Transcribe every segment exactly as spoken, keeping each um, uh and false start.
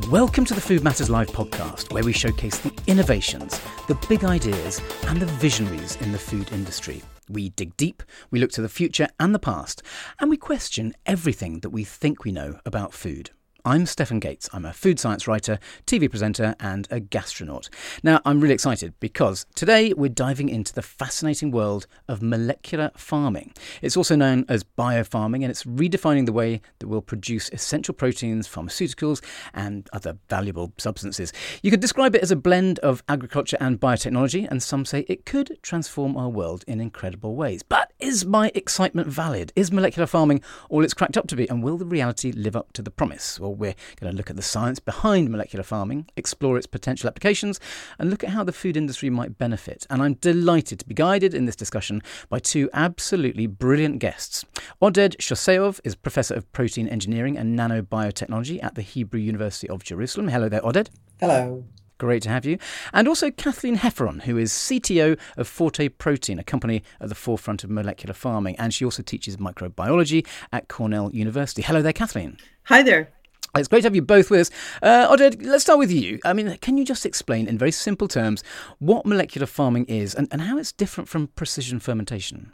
Welcome to the Food Matters Live podcast, where we showcase the innovations, the big ideas, and the visionaries in the food industry. We dig deep, we look to the future and the past, and we question everything that we think we know about food. I'm Stefan Gates. I'm a food science writer, T V presenter, and a gastronaut. Now, I'm really excited because today we're diving into the fascinating world of molecular farming. It's also known as biofarming, and it's redefining the way that we'll produce essential proteins, pharmaceuticals, and other valuable substances. You could describe it as a blend of agriculture and biotechnology, and some say it could transform our world in incredible ways. But is my excitement valid? Is molecular farming all it's cracked up to be, and will the reality live up to the promise? Well, we're going to look at the science behind molecular farming, explore its potential applications, and look at how the food industry might benefit. And I'm delighted to be guided in this discussion by two absolutely brilliant guests. Oded Shoseov is Professor of Protein Engineering and Nanobiotechnology at the Hebrew University of Jerusalem. Hello there, Oded. Hello. Great to have you. And also Kathleen Hefferon, who is C T O of Forte Protein, a company at the forefront of molecular farming. And she also teaches microbiology at Cornell University. Hello there, Kathleen. Hi there. It's great to have you both with us. Uh, Oded, let's start with you. I mean, can you just explain in very simple terms what molecular farming is and, and how it's different from precision fermentation?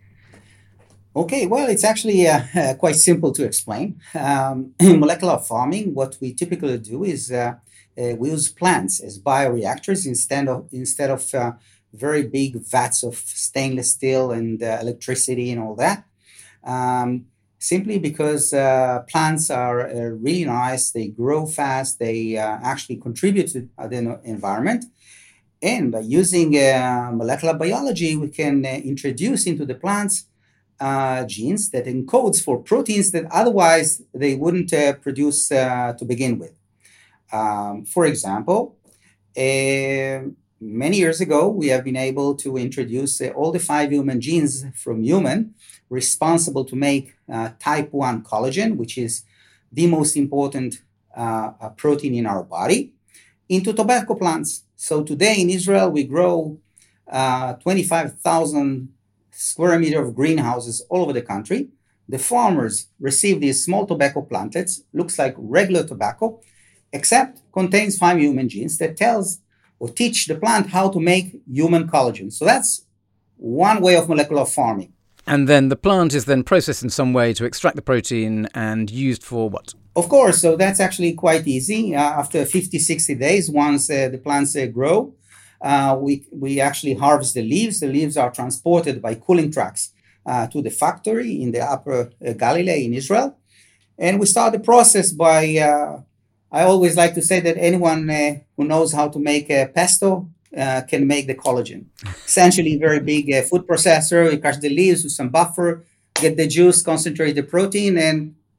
Okay, well, it's actually uh, uh, quite simple to explain. Um, in molecular farming, what we typically do is uh, uh, we use plants as bioreactors instead of instead of uh, very big vats of stainless steel and uh, electricity and all that. Um, Simply because uh, plants are uh, really nice, they grow fast, they uh, actually contribute to the environment. And by using uh, molecular biology, we can uh, introduce into the plants uh, genes that encodes for proteins that otherwise they wouldn't uh, produce uh, to begin with. Um, for example, uh, many years ago, we have been able to introduce uh, all the five human genes from human responsible to make uh, type one collagen, which is the most important uh, uh, protein in our body, into tobacco plants. So today in Israel, we grow uh, twenty-five thousand square meter of greenhouses all over the country. The farmers receive these small tobacco plantlets, looks like regular tobacco, except contains five human genes that tells or teach the plant how to make human collagen. So that's one way of molecular farming. And then the plant is then processed in some way to extract the protein and used for what? Of course. So that's actually quite easy. Uh, after fifty, sixty days, once uh, the plants uh, grow, uh, we, we actually harvest the leaves. The leaves are transported by cooling trucks uh, to the factory in the Upper uh, Galilee in Israel. And we start the process by, uh, I always like to say that anyone uh, who knows how to make a pesto Uh, can make the collagen. Essentially, very big uh, food processor. You crush the leaves with some buffer, get the juice, concentrate the protein, and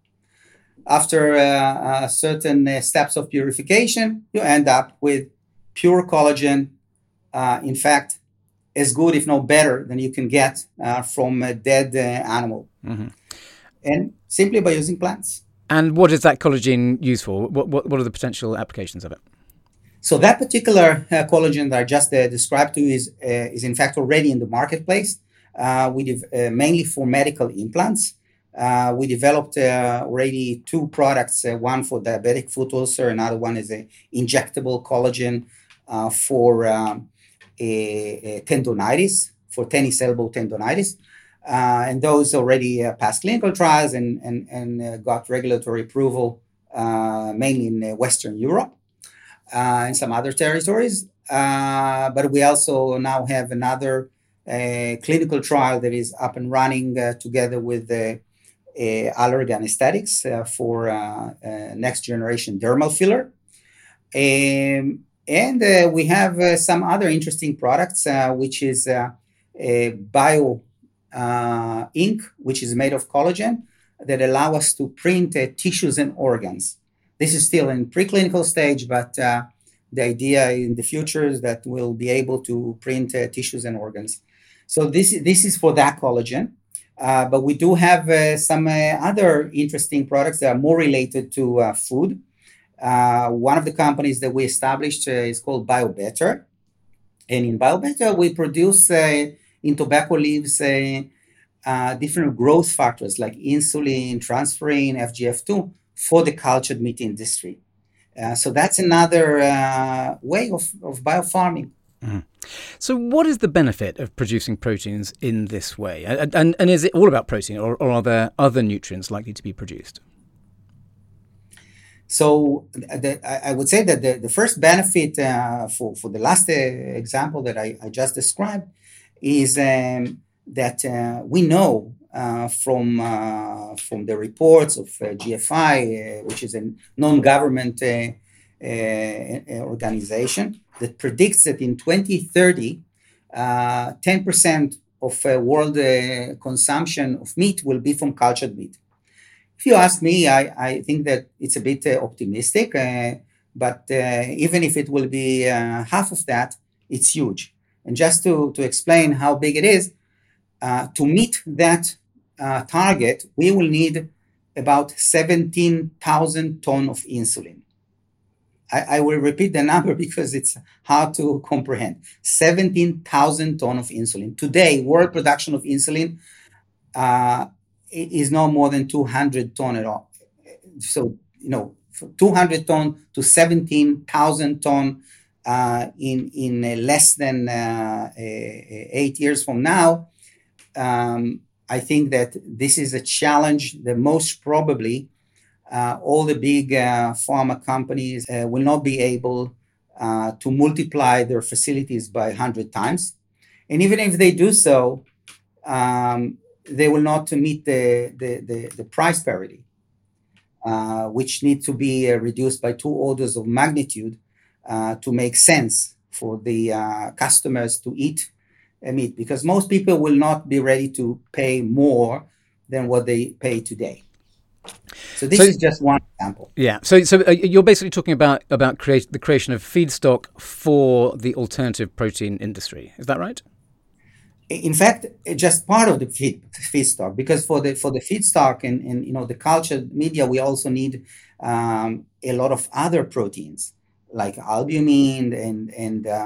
after uh, uh, certain uh, steps of purification, you end up with pure collagen. Uh, in fact, as good, if not better, than you can get uh, from a dead uh, animal. Mm-hmm. And simply by using plants. And what is that collagen used for? What, what, what are the potential applications of it? So that particular uh, collagen that I just uh, described to you is, uh, is in fact already in the marketplace. Uh, we dev- uh, mainly for medical implants. Uh, we developed uh, already two products, uh, one for diabetic foot ulcer, another one is a injectable collagen uh, for um, a, a tendonitis, for tennis elbow tendonitis. Uh, and those already uh, passed clinical trials and, and, and uh, got regulatory approval, uh, mainly in uh, Western Europe. Uh, in some other territories. Uh, but we also now have another uh, clinical trial that is up and running uh, together with the uh, Allergan Anesthetics uh, for uh, uh, next generation dermal filler. Um, and uh, we have uh, some other interesting products, uh, which is uh, a bio uh, ink, which is made of collagen, that allow us to print uh, tissues and organs. This is still in preclinical stage, but uh, the idea in the future is that we'll be able to print uh, tissues and organs. So this, this is for that collagen. Uh, but we do have uh, some uh, other interesting products that are more related to uh, food. Uh, one of the companies that we established uh, is called BioBetter. And in BioBetter, we produce uh, in tobacco leaves uh, uh, different growth factors like insulin, transferrin, F G F two for the cultured meat industry. Uh, so that's another uh, way of, of biofarming. Mm. So, what is the benefit of producing proteins in this way? And, and, and is it all about protein, or, or are there other nutrients likely to be produced? So, the, I would say that the, the first benefit uh, for, for the last uh, example that I, I just described is um, that uh, we know uh, from, uh, from the reports of uh, G F I, uh, which is a non-government uh, uh, organization, that predicts that in twenty thirty, uh, ten percent of uh, world uh, consumption of meat will be from cultured meat. If you ask me, I, I think that it's a bit uh, optimistic, uh, but uh, even if it will be uh, half of that, it's huge. And just to, to explain how big it is, uh, to meet that uh, target, we will need about seventeen thousand tons of insulin. I, I will repeat the number because it's hard to comprehend. seventeen thousand tons of insulin. Today, world production of insulin uh, is no more than two hundred tons at all. So, you know, two hundred tons to seventeen thousand tons uh, in, in uh, less than uh, eight years from now, um, I think that this is a challenge that most probably uh, all the big uh, pharma companies uh, will not be able uh, to multiply their facilities by one hundred times. And even if they do so, um, they will not meet the, the, the, the price parity, uh, which needs to be uh, reduced by two orders of magnitude uh, to make sense for the uh, customers to eat uh, meat, because most people will not be ready to pay more than what they pay today. So this so, is just one example. Yeah. So, so uh, you're basically talking about about create the creation of feedstock for the alternative protein industry. Is that right? In fact, just part of the feed feedstock, because for the for the feedstock and, and you know the cultured media, we also need um, a lot of other proteins like albumin and and uh,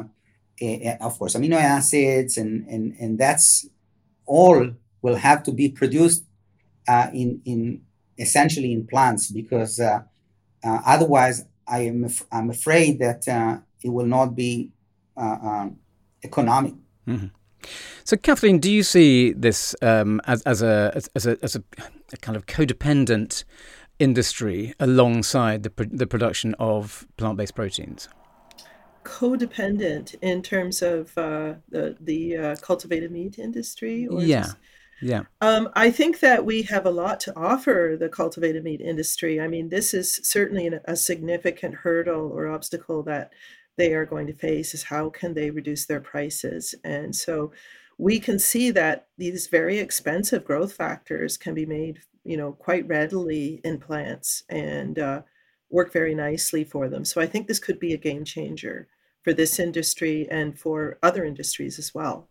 of course amino acids, and and and that's all will have to be produced uh, in in essentially in plants, because uh, uh, otherwise I am af- I'm afraid that uh, it will not be uh, um, economic. Mm-hmm. So, Kathleen, do you see this um, as, as a as, as a as a, a kind of codependent industry alongside the the production of plant-based proteins? Codependent in terms of uh, the the uh, cultivated meat industry, or yeah, just... yeah. Um, I think that we have a lot to offer the cultivated meat industry. I mean, this is certainly an, a significant hurdle or obstacle that they are going to face, is how can they reduce their prices. And so we can see that these very expensive growth factors can be made, you know, quite readily in plants and uh, work very nicely for them. So I think this could be a game changer for this industry and for other industries as well.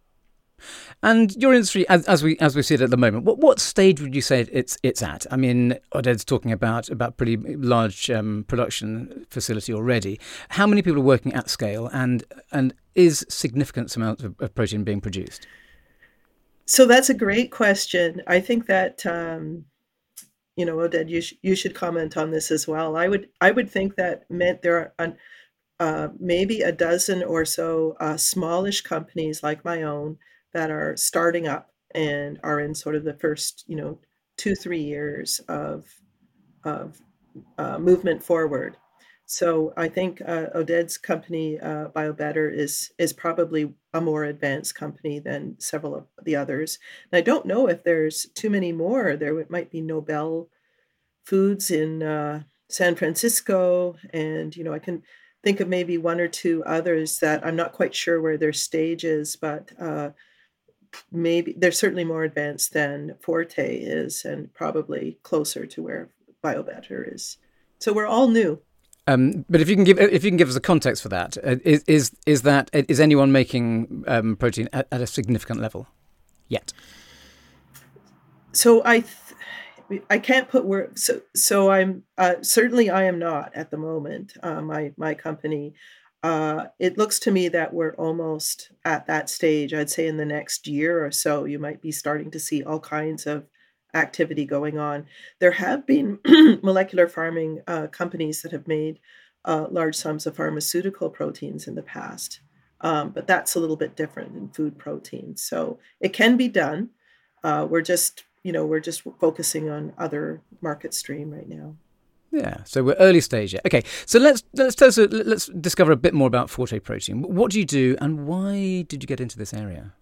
And your industry, as, as we as we see it at the moment, what what stage would you say it's it's at? I mean, Oded's talking about about pretty large um, production facility already. How many people are working at scale, and and is significant amounts of, of protein being produced? So that's a great question. I think that um, you know, Oded, you sh- you should comment on this as well. I would I would think that meant there are an, uh, maybe a dozen or so uh, smallish companies like my own that are starting up and are in sort of the first, you know, two, three years of, of uh, movement forward. So I think uh, Oded's company, uh, BioBetter, is is probably a more advanced company than several of the others. And I don't know if there's too many more. There might be Nobel Foods in uh, San Francisco, and you know I can think of maybe one or two others that I'm not quite sure where their stage is, but uh, maybe they're certainly more advanced than Forte is, and probably closer to where BioBetter is. So we're all new. Um, but if you can give if you can give us a context for that, uh, is is is that is anyone making um, protein at, at a significant level yet? So I. Th- I can't put word. So, so I'm uh, certainly I am not at the moment. Uh, my my company. Uh, it looks to me that we're almost at that stage. I'd say in the next year or so, you might be starting to see all kinds of activity going on. There have been molecular farming uh, companies that have made uh, large sums of pharmaceutical proteins in the past, um, but that's a little bit different than food protein. So it can be done. Uh, we're just, you know, we're just focusing on other market stream right now. Yeah, so we're early stage yet. Okay, so let's let's tell us, a, let's discover a bit more about Forte Protein. What do you do, and why did you get into this area?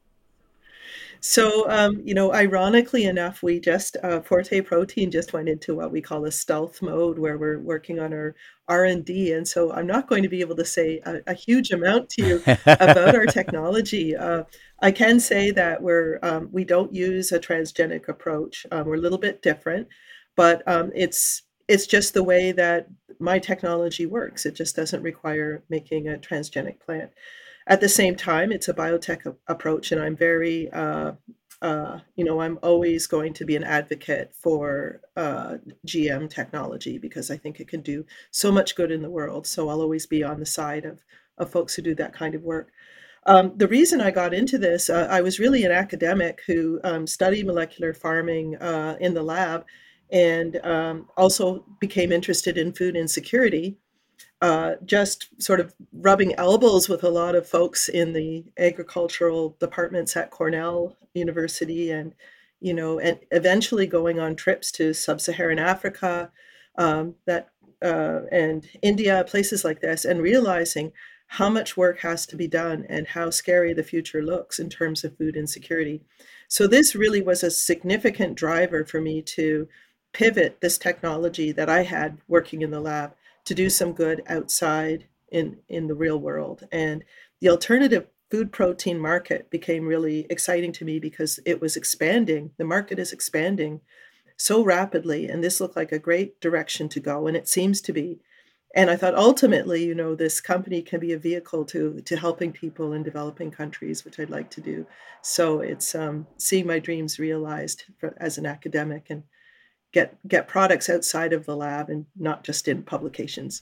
So, um, you know, ironically enough, we just, uh, Forte Protein just went into what we call a stealth mode where we're working on our R and D. And so I'm not going to be able to say a, a huge amount to you about our technology. Uh, I can say that we're, um, we don't use a transgenic approach. Um, we're a little bit different, but um, it's, it's just the way that my technology works. It just doesn't require making a transgenic plant. At the same time, it's a biotech a- approach, and I'm very, uh, uh, you know, I'm always going to be an advocate for uh, G M technology because I think it can do so much good in the world. So I'll always be on the side of, of folks who do that kind of work. Um, the reason I got into this, uh, I was really an academic who um, studied molecular farming uh, in the lab and um, also became interested in food insecurity, uh, just sort of rubbing elbows with a lot of folks in the agricultural departments at Cornell University, and you know, and eventually going on trips to sub-Saharan Africa, um, that uh, and India, places like this, and realizing how much work has to be done and how scary the future looks in terms of food insecurity. So this really was a significant driver for me to pivot this technology that I had working in the lab to do some good outside in in the real world. And the alternative food protein market became really exciting to me because it was expanding. The market is expanding so rapidly, and this looked like a great direction to go, and it seems to be. And I thought ultimately, you know, this company can be a vehicle to to helping people in developing countries, which I'd like to do. So it's um, seeing my dreams realized for, as an academic, and get get products outside of the lab and not just in publications.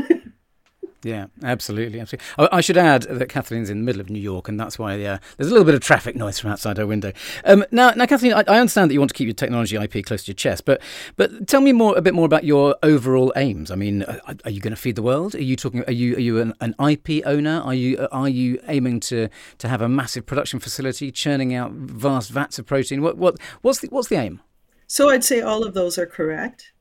Yeah, absolutely, absolutely. I, I should add that Kathleen's in the middle of New York, and that's why uh, there's a little bit of traffic noise from outside her window. Um, now, now, Kathleen, I, I understand that you want to keep your technology I P close to your chest, but but tell me more a bit more about your overall aims. I mean, are, are you going to feed the world? Are you talking? Are you are you an, an I P owner? Are you are you aiming to to have a massive production facility churning out vast vats of protein? What what what's the what's the aim? So I'd say all of those are correct.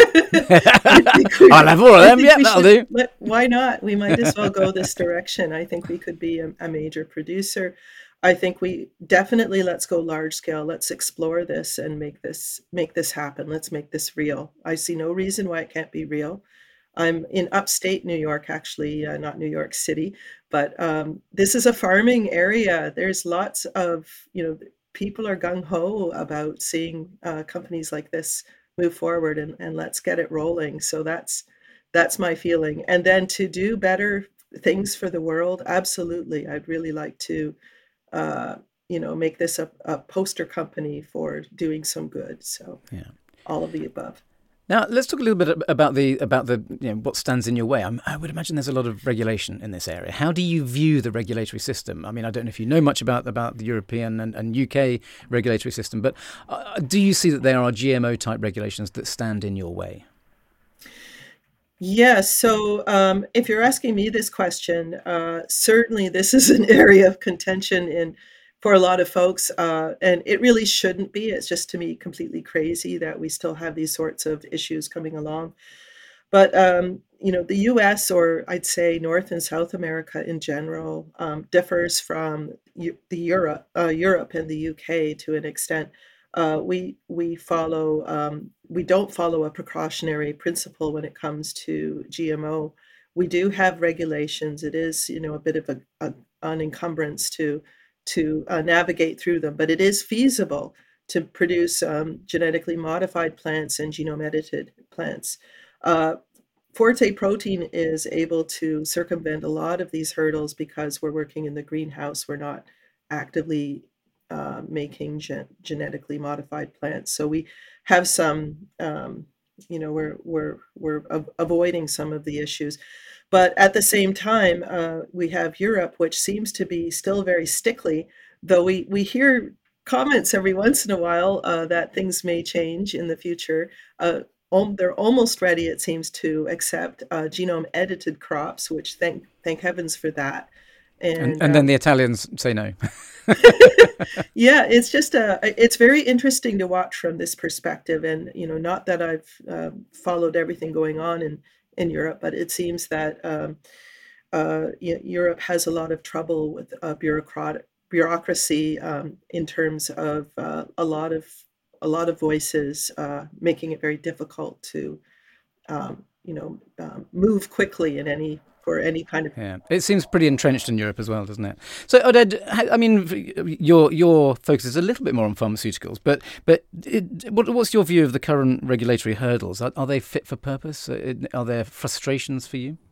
I'll have all of them. Yeah, that'll do. Let, why not? We might as well go this direction. I think we could be a, a major producer. I think we definitely let's go large scale. Let's explore this and make this make this happen. Let's make this real. I see no reason why it can't be real. I'm in upstate New York, actually, uh, not New York City, but um, this is a farming area. There's lots of, you know, people are gung-ho about seeing uh, companies like this move forward, and, and let's get it rolling. So that's that's my feeling. And then to do better things for the world, absolutely. I'd really like to, uh, you know, make this a, a poster company for doing some good. So yeah, all of the above. Now let's talk a little bit about the about the you know, what stands in your way. I'm, I would imagine there's a lot of regulation in this area. How do you view the regulatory system? I mean, I don't know if you know much about about the European and, and U K regulatory system, but uh, do you see that there are G M O type regulations that stand in your way? Yes. So um, if you're asking me this question, uh, certainly this is an area of contention in for a lot of folks, uh, and it really shouldn't be. It's just to me completely crazy that we still have these sorts of issues coming along. But um, you know, the U S, or I'd say North and South America in general, um, differs from Eu- the Europe, uh, Europe and the U K to an extent. Uh, we we follow um, we don't follow a precautionary principle when it comes to G M O. We do have regulations. It is, you know, a bit of a, a an encumbrance to to uh, navigate through them, but it is feasible to produce um, genetically modified plants and genome edited plants. Uh, Forte Protein is able to circumvent a lot of these hurdles because we're working in the greenhouse. We're not actively uh, making gen- genetically modified plants, so we have some, um, you know, we're we're we're av- avoiding some of the issues. But at the same time, uh, we have Europe, which seems to be still very stickly, though we, we hear comments every once in a while uh, that things may change in the future. Uh, al- they're almost ready, it seems, to accept uh, genome edited crops, which thank thank heavens for that. And And and then um, the Italians say no. yeah, it's just a it's very interesting to watch from this perspective. And you know, not that I've uh, followed everything going on in in Europe, but it seems that um, uh, Eu- Europe has a lot of trouble with uh, bureaucrat bureaucracy um, in terms of uh, a lot of a lot of voices, uh, making it very difficult to um, you know um, move quickly in any for any kind of. Yeah, it seems pretty entrenched in Europe as well, doesn't it? So, Oded, I mean, your your focus is a little bit more on pharmaceuticals, but but it, what, what's your view of the current regulatory hurdles? Are, are they fit for purpose? Are there frustrations for you?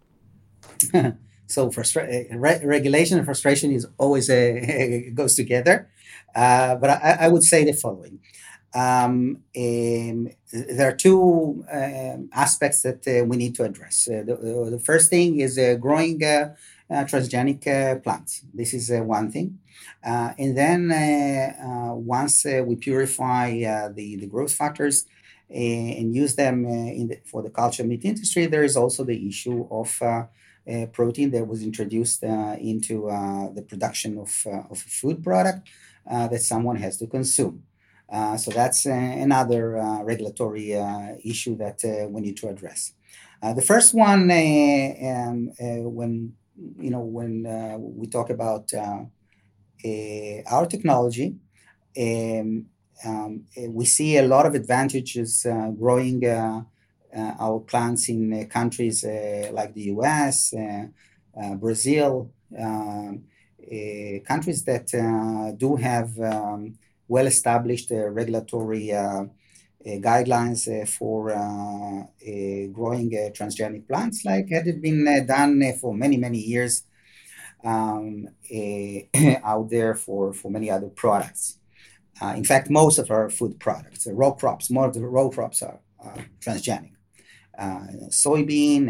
So frustra- uh, re- regulation and frustration is always a, goes together. Uh, but I, I would say the following. Um, um, there are two um, aspects that uh, we need to address. Uh, the, uh, the first thing is uh, growing uh, uh, transgenic uh, plants. This is uh, one thing. Uh, and then uh, uh, once uh, we purify uh, the, the growth factors uh, and use them uh, in the, for the culture meat industry, there is also the issue of uh, uh, protein that was introduced uh, into uh, the production of, uh, of a food product uh, that someone has to consume. Uh, so that's uh, another uh, regulatory uh, issue that uh, we need to address. Uh, the first one, uh, um, uh, when you know, when uh, we talk about uh, uh, our technology, um, um, we see a lot of advantages uh, growing uh, uh, our plants in uh, countries uh, like the U S, uh, uh, Brazil, um, uh, countries that uh, do have um, well-established uh, regulatory uh, uh, guidelines uh, for uh, uh, growing uh, transgenic plants, like had it been uh, done uh, for many, many years um, uh, out there for, for many other products. Uh, in fact, most of our food products, uh, row crops, more of the row crops are, are transgenic. Uh, soybean,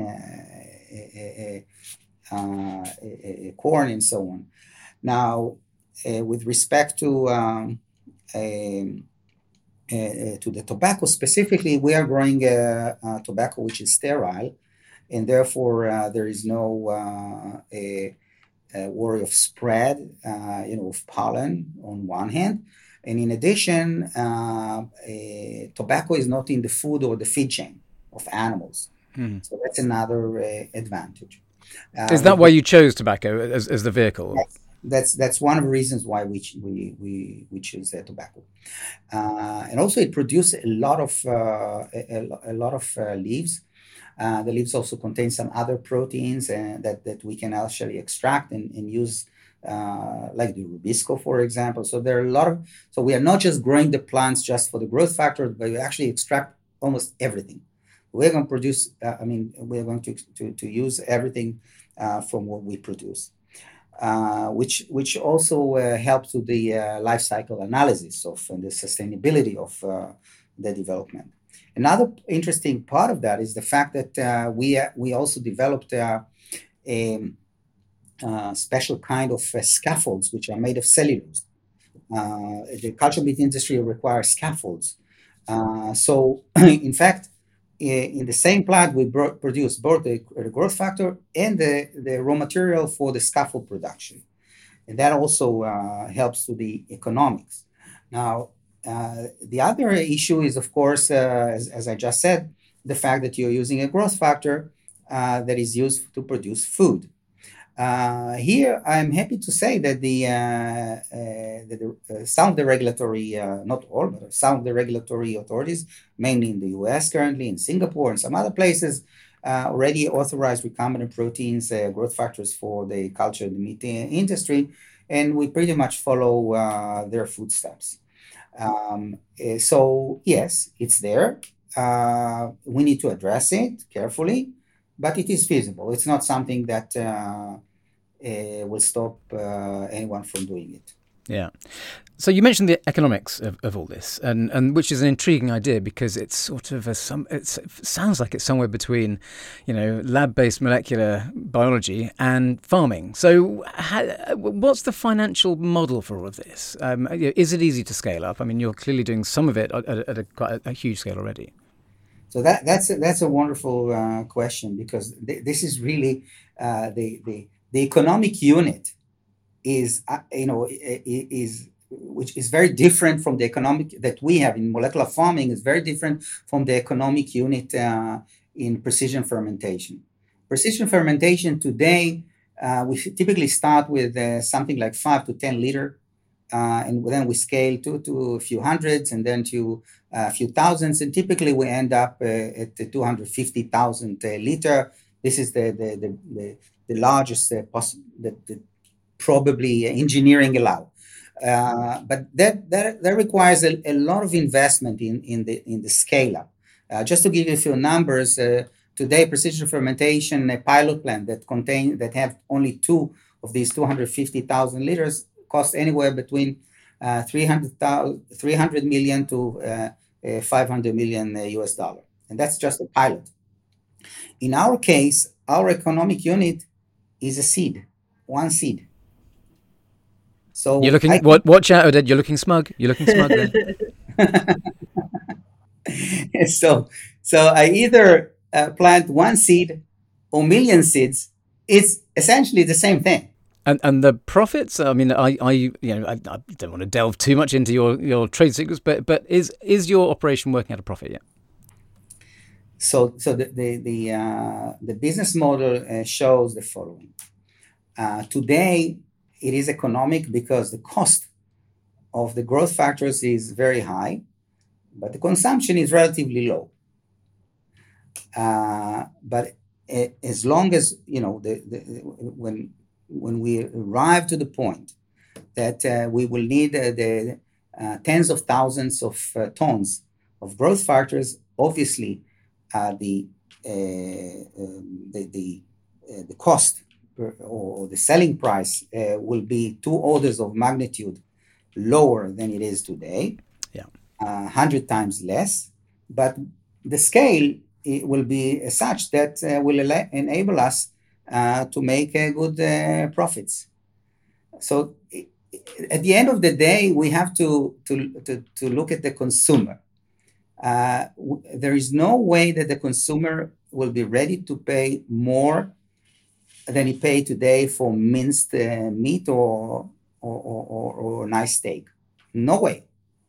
uh, uh, uh, uh, corn, and so on. Now, uh, with respect to um, um, uh, to the tobacco specifically, we are growing uh, uh, tobacco which is sterile, and therefore uh, there is no uh, a, a worry of spread, uh, you know, of pollen on one hand. And in addition, uh, tobacco is not in the food or the feed chain of animals. Hmm. So that's another uh, advantage. Uh, is that why you chose tobacco as, as the vehicle? That's, that's that's one of the reasons why we we we, we choose uh, tobacco. Uh, and also it produces a lot of uh, a, a lot of uh, leaves. Uh, the leaves also contain some other proteins uh, that, that we can actually extract and, and use, uh, like the rubisco, for example. So there are a lot of, so we are not just growing the plants just for the growth factor, but we actually extract almost everything. We're going to produce, uh, I mean, we're going to, to, to use everything uh, from what we produce, uh, which, which also uh, helps with the uh, life cycle analysis of and the sustainability of uh, the development. Another interesting part of that is the fact that uh, we uh, we also developed uh, a, a special kind of uh, scaffolds which are made of cellulose. Uh, the culture meat industry requires scaffolds. Uh, so, in fact, in the same plant, we bro- produce both the, the growth factor and the, the raw material for the scaffold production. And that also uh, helps to the economics. Now, uh, the other issue is, of course, uh, as, as I just said, the fact that you're using a growth factor uh, that is used to produce food. Uh, here, I'm happy to say that the, uh, uh, the uh, some of the regulatory, uh, not all, but some of the regulatory authorities, mainly in the U S currently, in Singapore and some other places, uh, already authorized recombinant proteins, uh, growth factors for the culture and the meat industry, and we pretty much follow uh, their footsteps. Um, so yes, it's there. Uh, we need to address it carefully, but it is feasible. It's not something that uh, uh, will stop uh, anyone from doing it. Yeah. So you mentioned the economics of, of all this, and, and which is an intriguing idea because it's sort of a some it's, it sounds like it's somewhere between, you know, lab-based molecular biology and farming. So, how, what's the financial model for all of this? Um, is it easy to scale up? I mean, you're clearly doing some of it at, at a quite a, a huge scale already. So that that's a, that's a wonderful uh, question because th- this is really uh, the the the economic unit is uh, you know is which is very different from the economic that we have in molecular farming is very different from the economic unit uh, in precision fermentation. Precision fermentation today uh, we typically start with uh, something like five to ten liter, uh, and then we scale to to a few hundreds and then to a few thousands, and typically we end up uh, at the two hundred fifty thousand uh, liter. This is the the the, the, the largest uh, possible that probably engineering allow. Uh, but that, that that requires a, a lot of investment in, in the in the scale up. Uh, just to give you a few numbers, uh, today precision fermentation a pilot plant that contain that have only two of these two hundred fifty thousand liters cost anywhere between uh, three hundred million to uh, uh, five hundred million uh, U S dollar, and that's just a pilot. In our case, our economic unit is a seed, one seed. So you're looking. I, What? Watch out, Oded. You're looking smug. You're looking smug there. so, so I either uh, plant one seed or million seeds. It's essentially the same thing. And and the profits. I mean, I, I you know, I, I don't want to delve too much into your, your trade secrets, but but is is your operation working at a profit yet? So, so the the the, uh, the business model uh, shows the following. Uh, today, it is economic because the cost of the growth factors is very high, but the consumption is relatively low. Uh, but as long as, you know, the, the, when when we arrive to the point that uh, we will need uh, the uh, tens of thousands of uh, tons of growth factors, obviously uh, the, uh, um, the the uh, the cost or the selling price uh, will be two orders of magnitude lower than it is today. Yeah, uh, one hundred times less. But the scale it will be such that uh, will ele- enable us uh, to make uh, good uh, profits. So it, at the end of the day, we have to, to, to, to look at the consumer. Uh, w- there is no way that the consumer will be ready to pay more than he paid today for minced uh, meat or or, or, or nice steak. No way.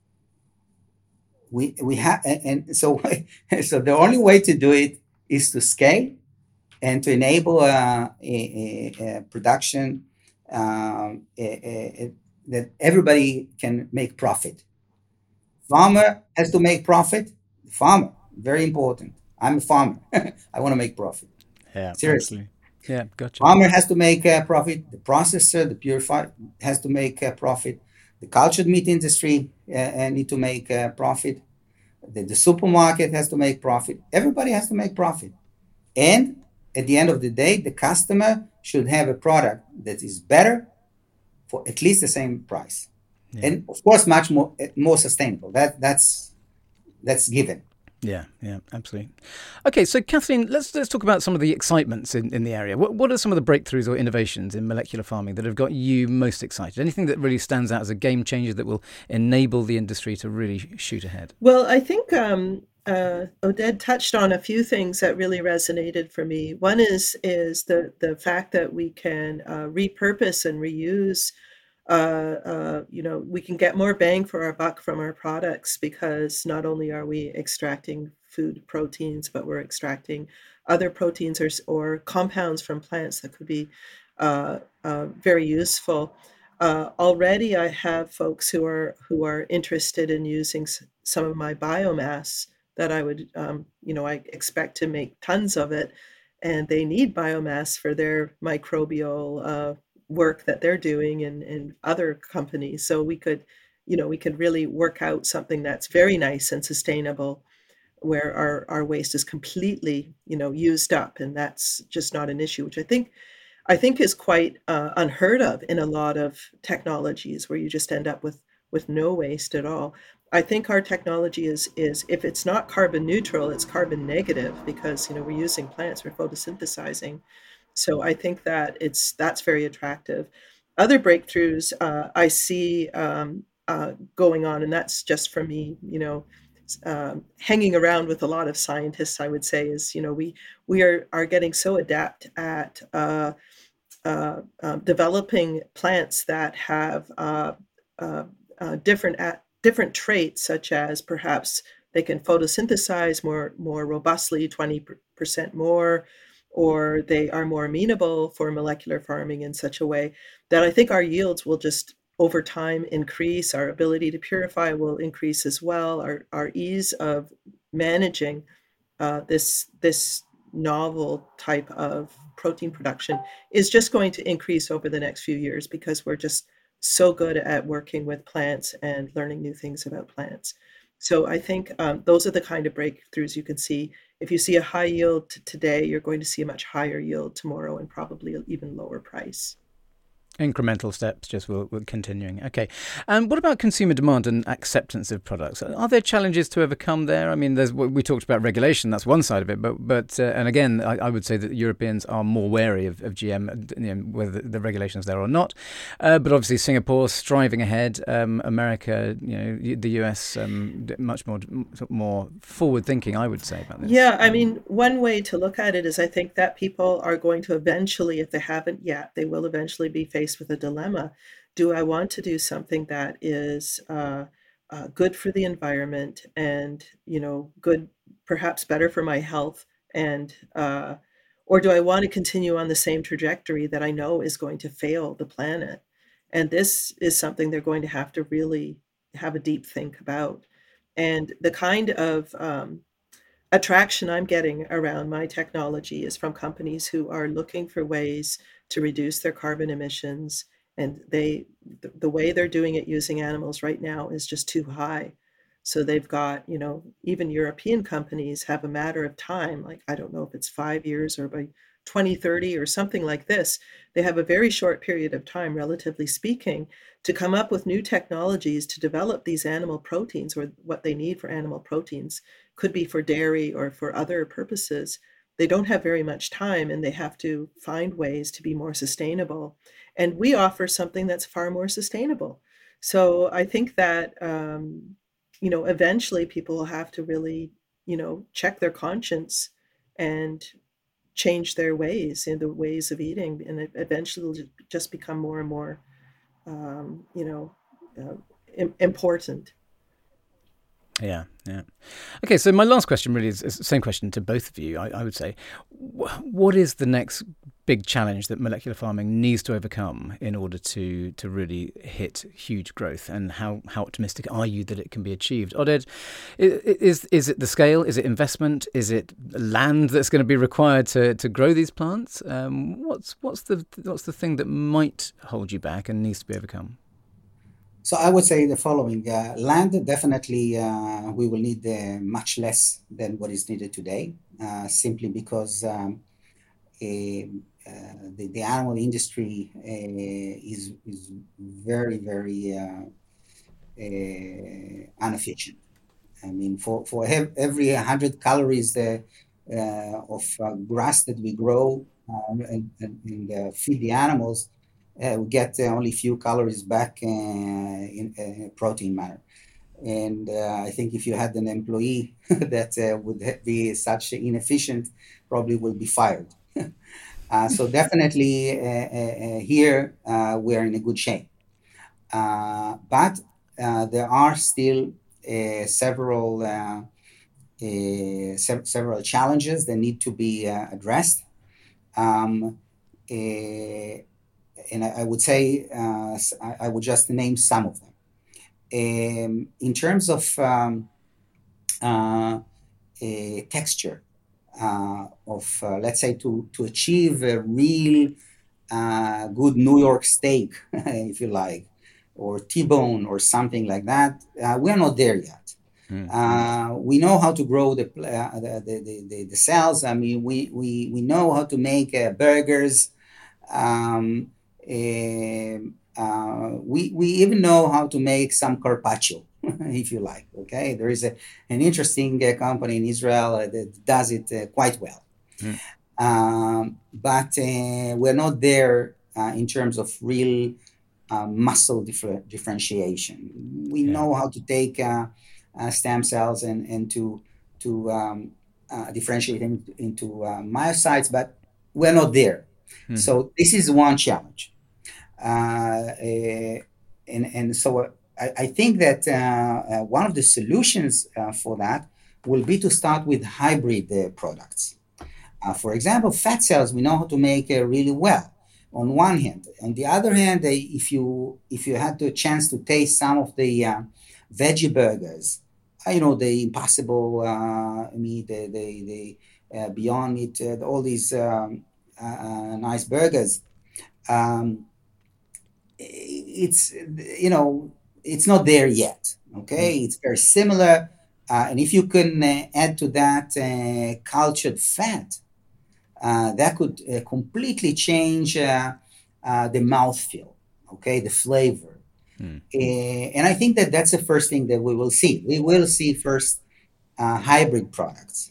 We we have and, and so so the only way to do it is to scale and to enable uh, a, a, a production um, a, a, that everybody can make profit. Farmer has to make profit. Farmer, very important. I'm a farmer. I want to make profit. yeah, Seriously. absolutely. Yeah, gotcha. Farmer has to make a profit. The processor, the purifier, has to make a profit. The cultured meat industry uh, need to make a profit. The, the supermarket has to make profit. Everybody has to make profit. And at the end of the day, the customer should have a product that is better for at least the same price, yeah. And of course, much more more sustainable. That that's that's given. Yeah, yeah, absolutely. Okay, so Kathleen, let's let's talk about some of the excitements in, in the area. What what are some of the breakthroughs or innovations in molecular farming that have got you most excited? Anything that really stands out as a game changer that will enable the industry to really shoot ahead? Well, I think um, uh, Oded touched on a few things that really resonated for me. One is is the the fact that we can uh, repurpose and reuse. Uh, uh, you know, we can get more bang for our buck from our products because not only are we extracting food proteins, but we're extracting other proteins or, or compounds from plants that could be uh, uh, very useful. Uh, already, I have folks who are who are interested in using s- some of my biomass that I would, um, you know, I expect to make tons of it, and they need biomass for their microbial uh, work that they're doing in, in other companies. So we could, you know, we could really work out something that's very nice and sustainable where our, our waste is completely, you know, used up. And that's just not an issue, which I think I think is quite uh, unheard of in a lot of technologies where you just end up with with no waste at all. I think our technology is is if it's not carbon neutral, it's carbon negative because you know we're using plants for photosynthesizing. So I think that it's that's very attractive. Other breakthroughs uh, I see um, uh, going on, and that's just for me, you know, um, hanging around with a lot of scientists. I would say is you know we we are are getting so adept at uh, uh, uh, developing plants that have uh, uh, uh, different at, different traits, such as perhaps they can photosynthesize more more robustly, twenty percent more, or they are more amenable for molecular farming in such a way that I think our yields will just over time increase. Our ability to purify will increase as well. Our our ease of managing uh, this this novel type of protein production is just going to increase over the next few years because we're just so good at working with plants and learning new things about plants. So I think um, those are the kind of breakthroughs you can see. If you see a high yield t- today, you're going to see a much higher yield tomorrow and probably an even lower price. Incremental steps, just we're, we're continuing. Okay. And um, what about consumer demand and acceptance of products? Are there challenges to overcome there? I mean, there's we talked about regulation. That's one side of it. But but uh, and again, I, I would say that Europeans are more wary of, of G M, you know, whether the regulations there or not. Uh, but obviously, Singapore striving ahead. Um, America, you know, the U S, um, much more more forward thinking, I would say, about this. Yeah, I mean, one way to look at it is I think that people are going to eventually, if they haven't yet, they will eventually be faced with a dilemma. Do I want to do something that is uh, uh, good for the environment and, you know, good, perhaps better for my health, and uh, or do I want to continue on the same trajectory that I know is going to fail the planet? And this is something they're going to have to really have a deep think about. And the kind of um, attraction I'm getting around my technology is from companies who are looking for ways to reduce their carbon emissions. And they, the, the way they're doing it using animals right now is just too high. So they've got, you know, even European companies have a matter of time, like, I don't know if it's five years or by twenty thirty or something like this. They have a very short period of time, relatively speaking, to come up with new technologies to develop these animal proteins or what they need for animal proteins. Could be for dairy or for other purposes. They don't have very much time and they have to find ways to be more sustainable. And we offer something that's far more sustainable. So I think that, um, you know, eventually people will have to really, you know, check their conscience and change their ways in the ways of eating. And it eventually will just become more and more, um, you know, uh, im- important. Yeah, yeah. Okay, so my last question really is the same question to both of you, I, I would say. What is the next big challenge that molecular farming needs to overcome in order to to really hit huge growth? And how, how optimistic are you that it can be achieved? Oded, is, is it the scale? Is it investment? Is it land that's going to be required to, to grow these plants? Um, what's, what's, the, what's the thing that might hold you back and needs to be overcome? So I would say the following: uh, land, definitely, uh, we will need uh, much less than what is needed today, uh, simply because um, a, uh, the, the animal industry uh, is is very very uh, uh, inefficient. I mean, for for every one hundred calories uh, uh, of uh, grass that we grow uh, and, and, and uh, feed the animals, uh, we get uh, only a few calories back uh, in uh, protein manner. And uh, I think if you had an employee that uh, would be such inefficient, probably will be fired. uh, so definitely uh, uh, here uh, we are in a good shape. Uh, but uh, there are still uh, several uh, uh, se- several challenges that need to be uh, addressed. Um, uh, and I, I would say uh, I, I would just name some of them. Um, in terms of um, uh, a texture uh, of, uh, let's say, to, to achieve a real uh, good New York steak, if you like, or T-bone or something like that, uh, we're not there yet. Mm. Uh, we know how to grow the, uh, the, the, the, the cells. I mean, we, we, we know how to make uh, burgers. Um, eh, uh, we, we even know how to make some carpaccio, if you like. Okay, there is a, an interesting uh, company in Israel uh, that does it uh, quite well. Mm. Um, but uh, we're not there uh, in terms of real uh, muscle differ- differentiation. We Yeah. know how to take uh, uh, stem cells and, and to, to um, uh, differentiate them into uh, myocytes, but we're not there. Mm. So this is one challenge. Uh, eh, and, and so I, I think that uh, uh, one of the solutions uh, for that will be to start with hybrid uh, products. Uh, for example, fat cells we know how to make uh, really well. On one hand, on the other hand, uh, if you if you had the chance to taste some of the uh, veggie burgers, uh, you know the Impossible uh, meat, the the, the uh, Beyond Meat, uh, all these um, uh, uh, nice burgers. Um, it's you know it's not there yet. Okay, Mm. it's very similar, uh, and if you can uh, add to that uh, cultured fat, uh, that could uh, completely change uh, uh, the mouthfeel, okay, the flavor. Mm. Uh, and I think that that's the first thing that we will see. We will see first uh, hybrid products.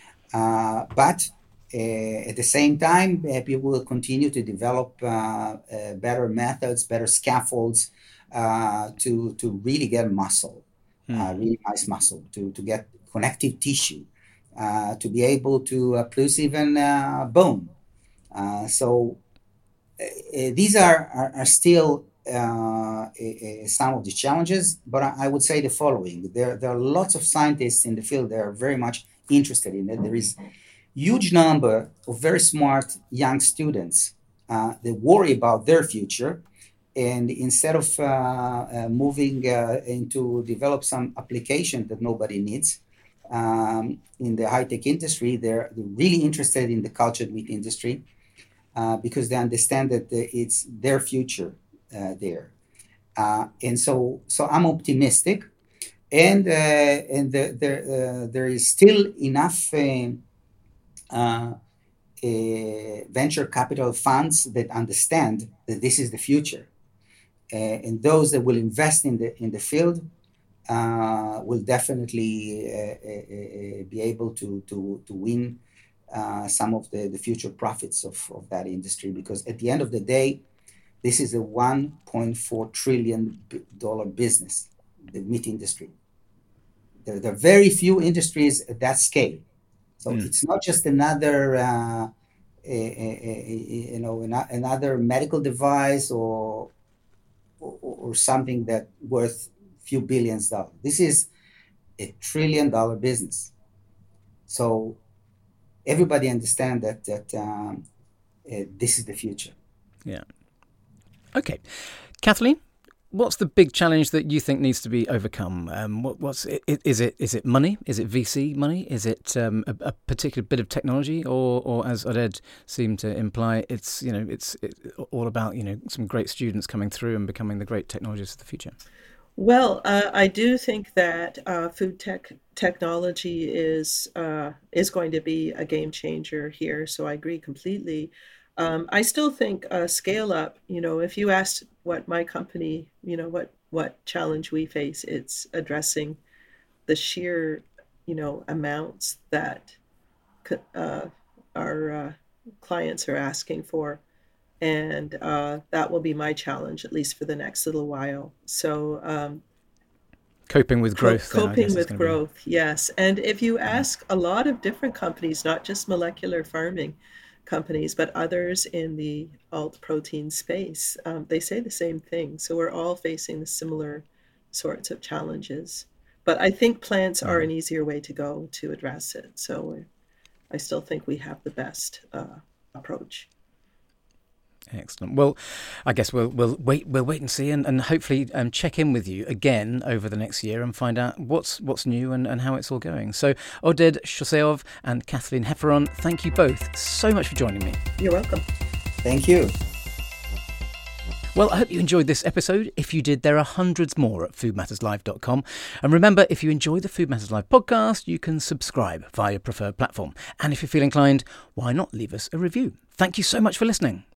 Uh, but uh, at the same time, uh, people will continue to develop uh, uh, better methods, better scaffolds uh, to, to really get muscle, uh, Mm. really nice muscle, to, to get connective tissue, uh, to be able to uh, produce even uh, bone. Uh, so uh, these are, are, are still uh, uh, some of the challenges, but I, I would say the following. There, there are lots of scientists in the field that are very much interested in it. There is huge number of very smart young students uh, that worry about their future, and instead of uh, uh, moving uh, into develop some application that nobody needs um, in the high-tech industry, they're, they're really interested in the cultured meat industry uh, because they understand that it's their future uh, there. Uh, and so, so I'm optimistic, and uh, and the, there uh, there is still enough uh, uh, uh, venture capital funds that understand that this is the future, uh, and those that will invest in the in the field uh, will definitely uh, uh, uh, be able to to to win uh, some of the, the future profits of, of that industry, because at the end of the day, this is a one point four trillion dollar business, the meat industry. There, there are very few industries at that scale. So Mm. it's not just another, uh, a, a, a, you know, another medical device or, or, or something that worth a few billions dollars. This is a trillion dollar business. So everybody understand that that um, uh, this is the future. Yeah. Okay, Kathleen, what's the big challenge that you think needs to be overcome? Um, what, what's it, is it? Is it money? Is it V C money? Is it um, a, a particular bit of technology, or, or as Oded seemed to imply, it's you know it's it, all about you know some great students coming through and becoming the great technologists of the future? Well, uh, I do think that uh, food tech technology is uh, is going to be a game changer here. So I agree completely. Um, I still think uh, scale up. You know, if you asked what my company, you know, what what challenge we face, it's addressing the sheer, you know, amounts that c- uh, our uh, clients are asking for, and uh, that will be my challenge at least for the next little while. So. Um, Coping with Co- growth, then I coping guess is with going to be. growth, yes. And if you Yeah. ask a lot of different companies, not just molecular farming companies, but others in the alt protein space, um, they say the same thing. So we're all facing the similar sorts of challenges. But I think plants are an Mm. easier way to go to address it. So I still think we have the best uh, approach. Excellent. Well, I guess we'll we'll wait we'll wait and see, and, and hopefully um, check in with you again over the next year and find out what's what's new and, and how it's all going. So Oded Shoseov and Kathleen Hefferon, thank you both so much for joining me. You're welcome. Thank you. Well, I hope you enjoyed this episode. If you did, there are hundreds more at food matters live dot com. And remember, if you enjoy the Food Matters Live podcast, you can subscribe via your preferred platform. And if you feel inclined, why not leave us a review? Thank you so much for listening.